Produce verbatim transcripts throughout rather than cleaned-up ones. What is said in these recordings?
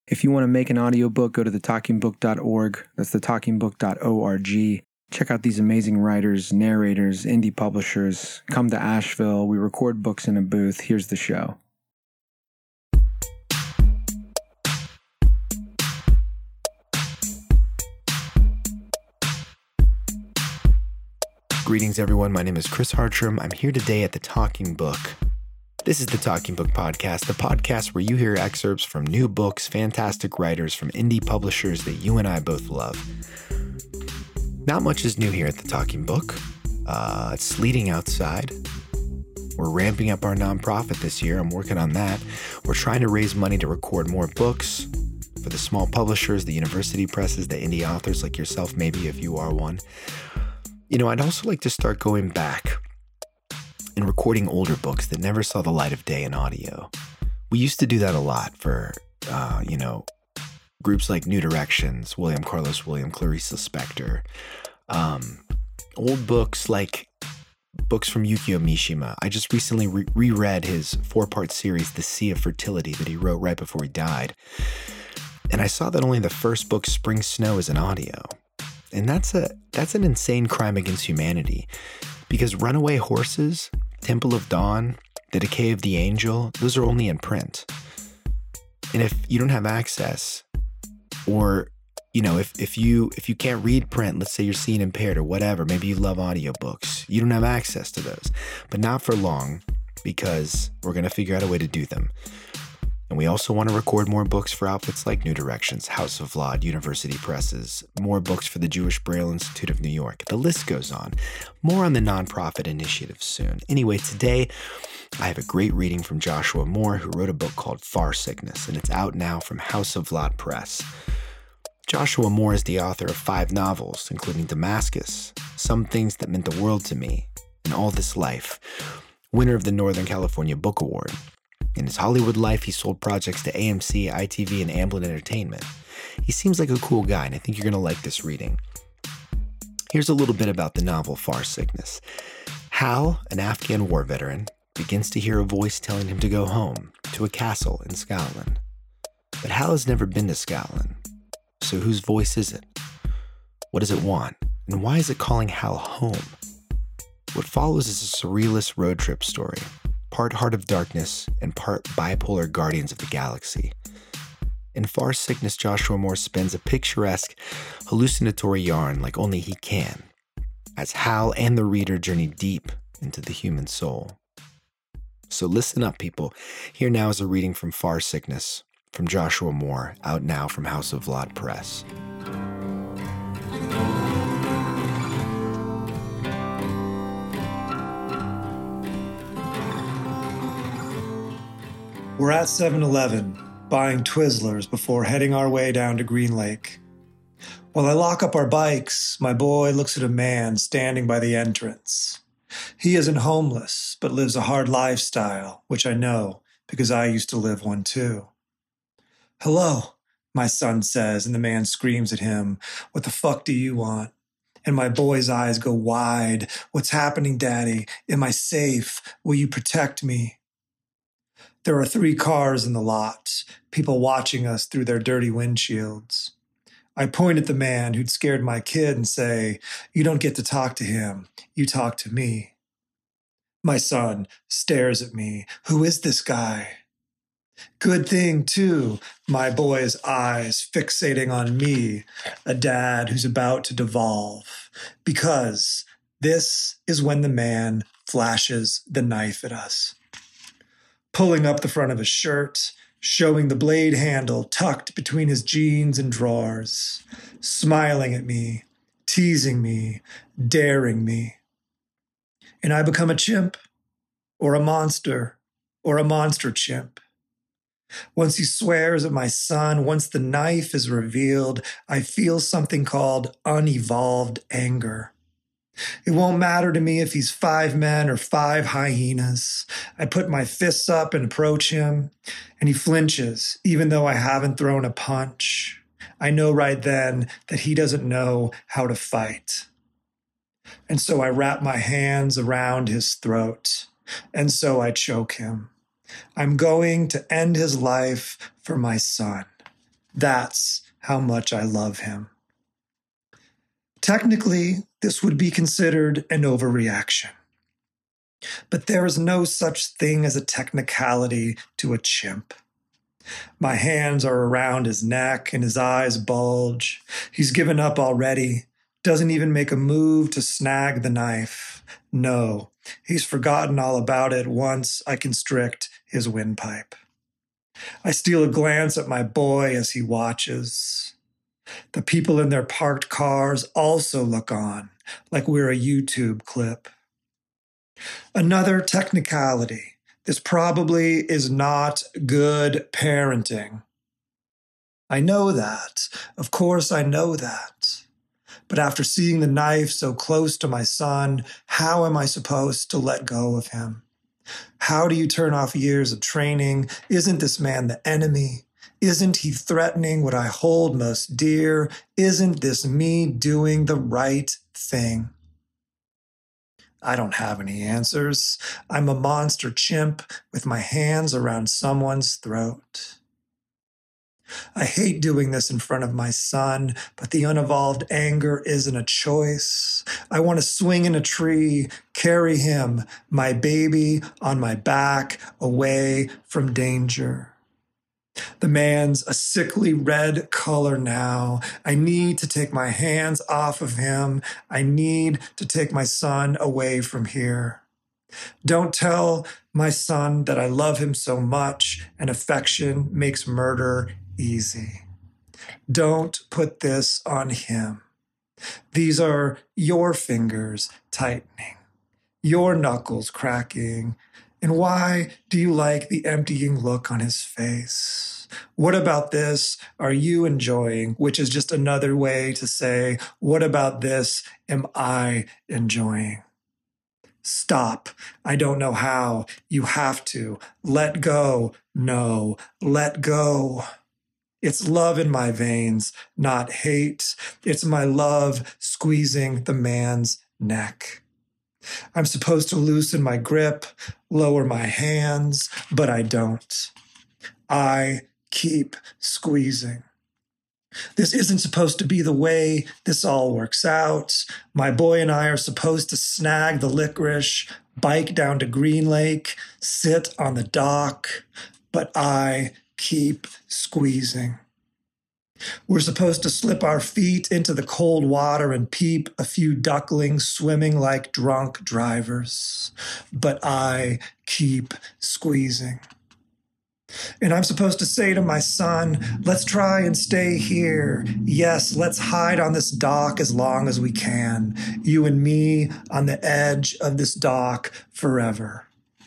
If you want to make an audiobook, go to the talking book dot org. That's the talking book dot org. Check out these amazing writers, narrators, indie publishers. Come to Asheville. We record books in a booth. Here's the show. Greetings, everyone. My name is Chris Hartram. I'm here today at the Talking Book. This is the Talking Book Podcast, the podcast where you hear excerpts from new books, fantastic writers from indie publishers that you and I both love. Not much is new here at the Talking Book. Uh, it's sleeting outside. We're ramping up our nonprofit this year. I'm working on that. We're trying to raise money to record more books for the small publishers, the university presses, the indie authors like yourself, maybe if you are one. You know, I'd also like to start going back and recording older books that never saw the light of day in audio. We used to do that a lot for, uh, you know, groups like New Directions, William Carlos Williams, Clarissa Spector. Um, old books like books from Yukio Mishima. I just recently re- reread his four-part series, The Sea of Fertility, that he wrote right before he died. And I saw that only the first book, Spring Snow, is an audio. And that's a that's an insane crime against humanity. Because Runaway Horses, Temple of Dawn, The Decay of the Angel, those are only in print. And if you don't have access, or, you know, if, if you if you can't read print, let's say you're seeing impaired or whatever, maybe you love audiobooks, you don't have access to those. But not for long, because we're going to figure out a way to do them. And we also want to record more books for outfits like New Directions, House of Vlad, University Presses, more books for the Jewish Braille Institute of New York. The list goes on. More on the nonprofit initiative soon. Anyway, today I have a great reading from Joshua Moore, who wrote a book called Far Sickness, and it's out now from House of Vlad Press. Joshua Moore is the author of five novels, including Damascus, Some Things That Meant the World to Me, and All This Life, winner of the Northern California Book Award. In his Hollywood life, he sold projects to A M C, I T V, and Amblin Entertainment. He seems like a cool guy, and I think you're going to like this reading. Here's a little bit about the novel Far Sickness. Hal, an Afghan war veteran, begins to hear a voice telling him to go home, to a castle in Scotland. But Hal has never been to Scotland. So whose voice is it? What does it want? And why is it calling Hal home? What follows is a surrealist road trip story. Part Heart of Darkness and part bipolar Guardians of the Galaxy. In Far Sickness, Joshua Moore spins a picturesque, hallucinatory yarn like only he can, as Hal and the reader journey deep into the human soul. So listen up, people. Here now is a reading from Far Sickness from Joshua Moore, out now from House of Vlad Press. We're at seven eleven, buying Twizzlers before heading our way down to Green Lake. While I lock up our bikes, my boy looks at a man standing by the entrance. He isn't homeless, but lives a hard lifestyle, which I know because I used to live one too. "Hello," my son says, and the man screams at him, "What the fuck do you want?" And my boy's eyes go wide. "What's happening, Daddy? Am I safe? Will you protect me?" There are three cars in the lot, people watching us through their dirty windshields. I point at the man who'd scared my kid and say, "You don't get to talk to him, you talk to me." My son stares at me. "Who is this guy?" Good thing, too, my boy's eyes fixating on me, a dad who's about to devolve, because this is when the man flashes the knife at us. Pulling up the front of his shirt, showing the blade handle tucked between his jeans and drawers, smiling at me, teasing me, daring me. And I become a chimp, or a monster, or a monster chimp. Once he swears at my son, once the knife is revealed, I feel something called unevolved anger. It won't matter to me if he's five men or five hyenas. I put my fists up and approach him, and he flinches, even though I haven't thrown a punch. I know right then that he doesn't know how to fight. And so I wrap my hands around his throat, and so I choke him. I'm going to end his life for my son. That's how much I love him. Technically, this would be considered an overreaction. But there is no such thing as a technicality to a chimp. My hands are around his neck and his eyes bulge. He's given up already, doesn't even make a move to snag the knife. No, he's forgotten all about it once I constrict his windpipe. I steal a glance at my boy as he watches. The people in their parked cars also look on, like we're a YouTube clip. Another technicality. This probably is not good parenting. I know that. Of course I know that. But after seeing the knife so close to my son, how am I supposed to let go of him? How do you turn off years of training? Isn't this man the enemy? Isn't he threatening what I hold most dear? Isn't this me doing the right thing? I don't have any answers. I'm a monster chimp with my hands around someone's throat. I hate doing this in front of my son, but the unevolved anger isn't a choice. I want to swing in a tree, carry him, my baby, on my back, away from danger. The man's a sickly red color now. I need to take my hands off of him. I need to take my son away from here. Don't tell my son that I love him so much and affection makes murder easy. Don't put this on him. These are your fingers tightening, your knuckles cracking. And why do you like the emptying look on his face? What about this are you enjoying? Which is just another way to say, what about this am I enjoying? Stop. I don't know how. You have to. Let go. No. Let go. It's love in my veins, not hate. It's my love squeezing the man's neck. I'm supposed to loosen my grip, lower my hands, but I don't. I keep squeezing. This isn't supposed to be the way this all works out. My boy and I are supposed to snag the licorice, bike down to Green Lake, sit on the dock, but I keep squeezing. We're supposed to slip our feet into the cold water and peep a few ducklings swimming like drunk drivers. But I keep squeezing. And I'm supposed to say to my son, let's try and stay here. Yes, let's hide on this dock as long as we can. You and me on the edge of this dock forever.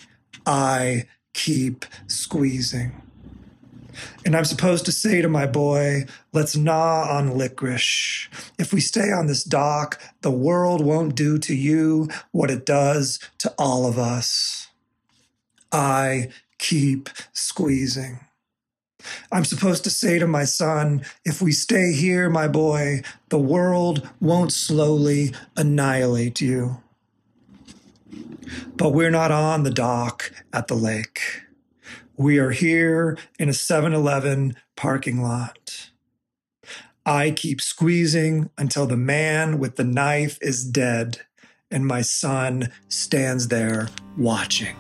I keep squeezing. And I'm supposed to say to my boy, let's gnaw on licorice. If we stay on this dock, the world won't do to you what it does to all of us. I keep squeezing. I'm supposed to say to my son, if we stay here, my boy, the world won't slowly annihilate you. But we're not on the dock at the lake. We are here in a seven eleven parking lot. I keep squeezing until the man with the knife is dead, and my son stands there watching.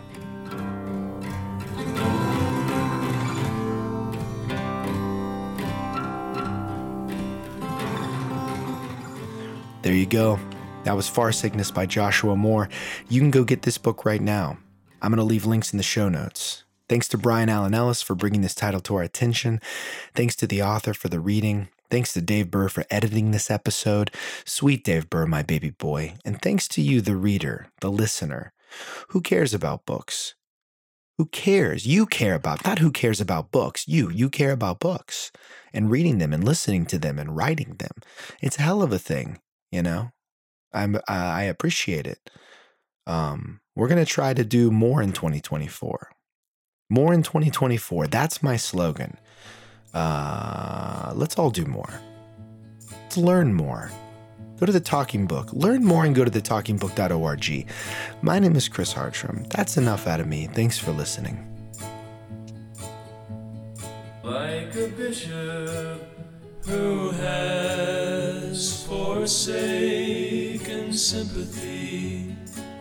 There you go. That was Far Sickness by Joshua Moore. You can go get this book right now. I'm going to leave links in the show notes. Thanks to Brian Allen Ellis for bringing this title to our attention. Thanks to the author for the reading. Thanks to Dave Burr for editing this episode. Sweet Dave Burr, my baby boy. And thanks to you, the reader, the listener. Who cares about books? Who cares? You care about, not who cares about books. You, you care about books and reading them and listening to them and writing them. It's a hell of a thing, you know? I'm, uh, I appreciate it. Um, we're going to try to do more in twenty twenty-four. More in twenty twenty-four. That's my slogan. Uh, let's all do more. Let's learn more. Go to the Talking Book. Learn more and go to the talking book dot org. My name is Chris Hartram. That's enough out of me. Thanks for listening. Like like a bishop who has forsaken sympathy,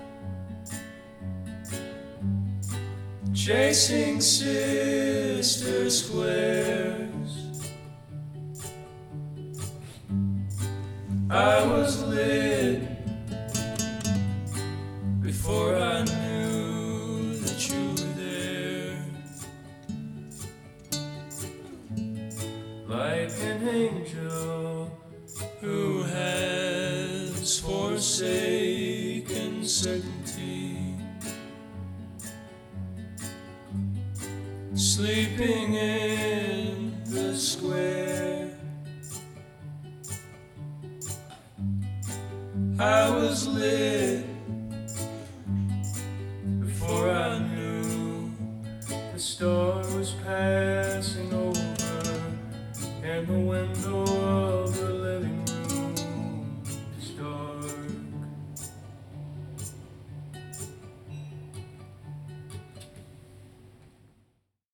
chasing sister squares. I was lit before I knew that you were there, like an angel who has forsaken certainty, sleeping in the square. I was lit before I knew the star was passing over, and the window of the